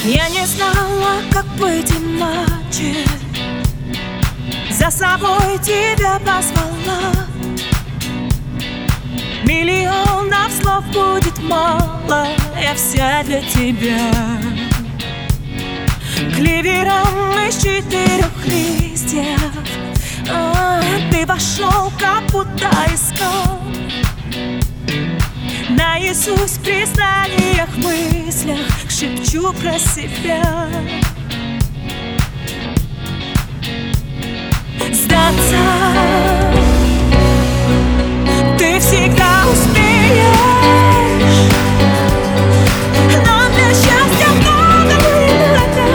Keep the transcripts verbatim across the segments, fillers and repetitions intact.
Я не знала, как быть иначе, за собой тебя позвала. Миллионов слов будет мало, я вся для тебя. Клевером из четырех листьев а, ты вошел, как будто искал. Наизусть в признаниях, мыслях шепчу про себя. Сдаться ты всегда успеешь, но для счастья много надо.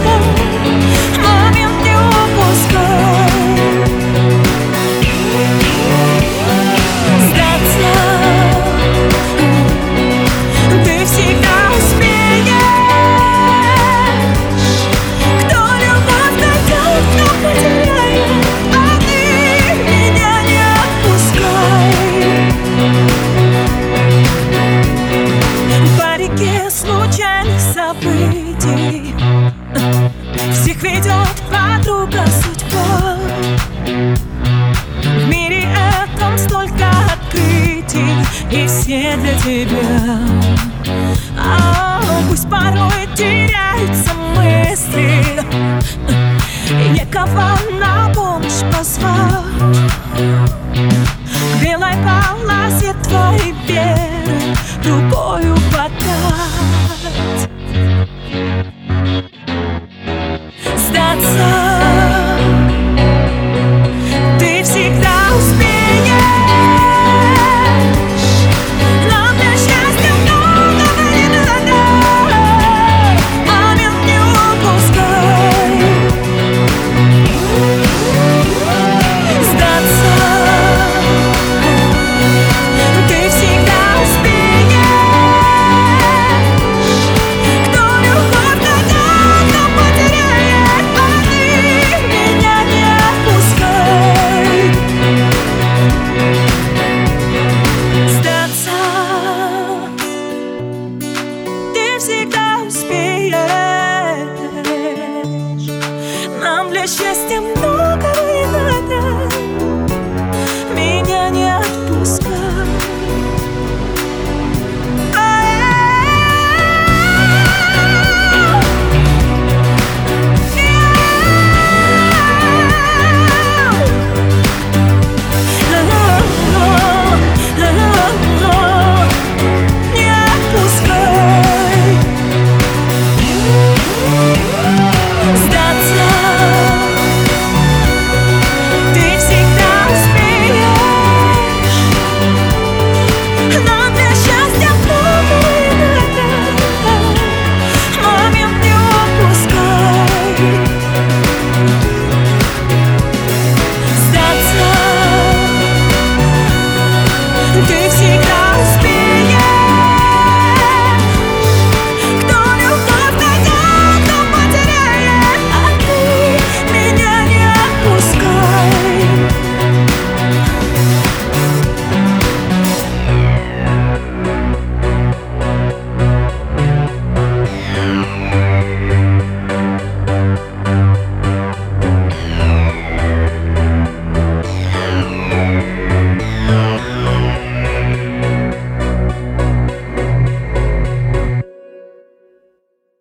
Момент не упускай. Сдаться ты всегда успеешь. Кто любовь найдет, кто потеряет, а ты меня не отпускай. По реке случайных событий всех ведет подруга судьба. В мире этом столько открытий, и все для тебя.